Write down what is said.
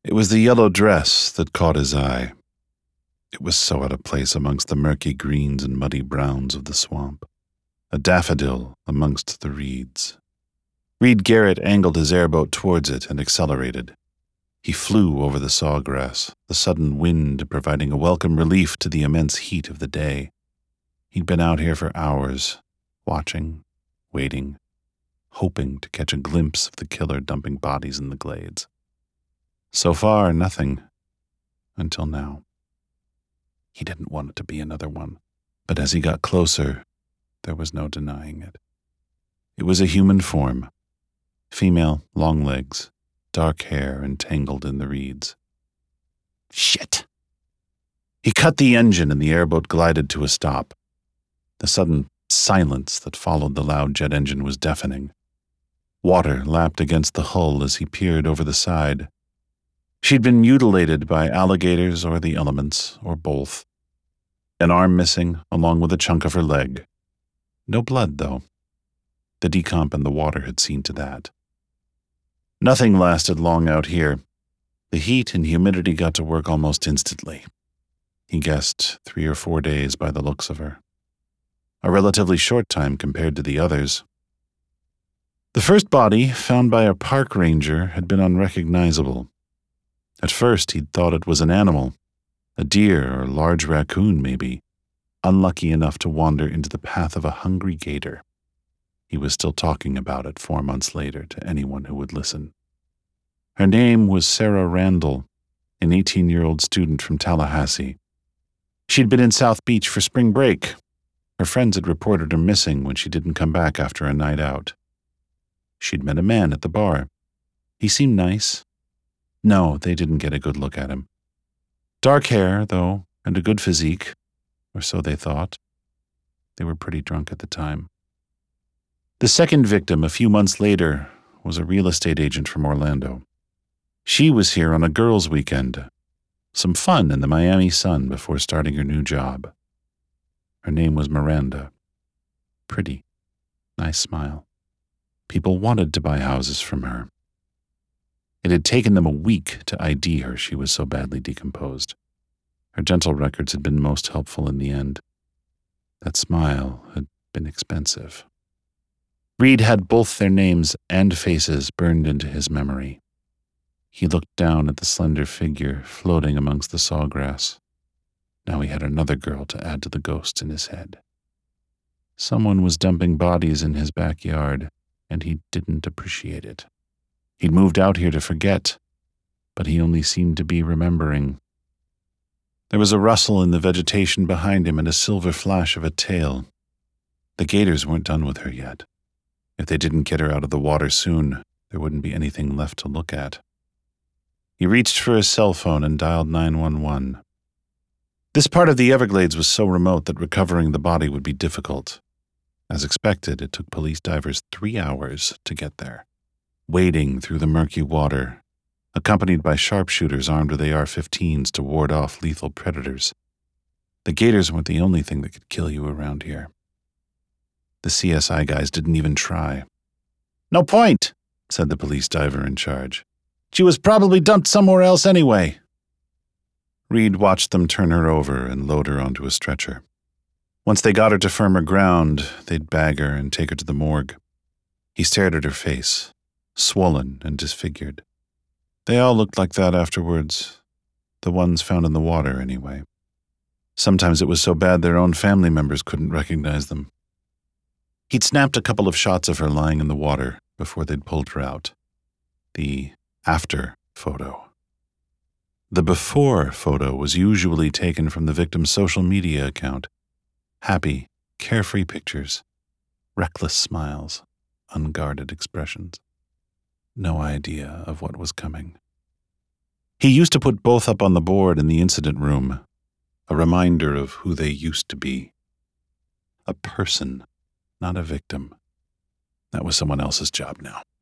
It was the yellow dress that caught his eye. It was so out of place amongst the murky greens and muddy browns of the swamp. A daffodil amongst the reeds. Reed Garrett angled his airboat towards it and accelerated. He flew over the sawgrass, the sudden wind providing a welcome relief to the immense heat of the day. He'd been out here for hours, watching, waiting, hoping to catch a glimpse of the killer dumping bodies in the glades. So far, nothing. Until now. He didn't want it to be another one, but as he got closer, there was no denying it. It was a human form. Female, long legs, dark hair entangled in the reeds. Shit! He cut the engine and the airboat glided to a stop. The sudden silence that followed the loud jet engine was deafening. Water lapped against the hull as he peered over the side. She'd been mutilated by alligators or the elements, or both. An arm missing, along with a chunk of her leg. No blood, though. The decomp in the water had seen to that. Nothing lasted long out here. The heat and humidity got to work almost instantly. He guessed 3 or 4 days by the looks of her. A relatively short time compared to the others. The first body, found by a park ranger, had been unrecognizable. At first, he'd thought it was an animal, a deer or large raccoon maybe, unlucky enough to wander into the path of a hungry gator. He was still talking about it 4 months later to anyone who would listen. Her name was Sarah Randall, an 18-year-old student from Tallahassee. She'd been in South Beach for spring break. Her friends had reported her missing when she didn't come back after a night out. She'd met a man at the bar. He seemed nice. No, they didn't get a good look at him. Dark hair, though, and a good physique, or so they thought. They were pretty drunk at the time. The second victim, a few months later, was a real estate agent from Orlando. She was here on a girls' weekend. Some fun in the Miami sun before starting her new job. Her name was Miranda. Pretty. Nice smile. People wanted to buy houses from her. It had taken them a week to ID her, she was so badly decomposed. Her dental records had been most helpful in the end. That smile had been expensive. Reed had both their names and faces burned into his memory. He looked down at the slender figure floating amongst the sawgrass. Now he had another girl to add to the ghosts in his head. Someone was dumping bodies in his backyard, and he didn't appreciate it. He'd moved out here to forget, but he only seemed to be remembering. There was a rustle in the vegetation behind him and a silver flash of a tail. The gators weren't done with her yet. If they didn't get her out of the water soon, there wouldn't be anything left to look at. He reached for his cell phone and dialed 911. This part of the Everglades was so remote that recovering the body would be difficult. As expected, it took police divers 3 hours to get there, wading through the murky water, accompanied by sharpshooters armed with AR-15s to ward off lethal predators. The gators weren't the only thing that could kill you around here. The CSI guys didn't even try. "No point," said the police diver in charge. "She was probably dumped somewhere else anyway." Reed watched them turn her over and load her onto a stretcher. Once they got her to firmer ground, they'd bag her and take her to the morgue. He stared at her face, swollen and disfigured. They all looked like that afterwards. The ones found in the water, anyway. Sometimes it was so bad their own family members couldn't recognize them. He'd snapped a couple of shots of her lying in the water before they'd pulled her out. The after photo. The before photo was usually taken from the victim's social media account. Happy, carefree pictures, reckless smiles, unguarded expressions. No idea of what was coming. He used to put both up on the board in the incident room, a reminder of who they used to be. A person, not a victim. That was someone else's job now.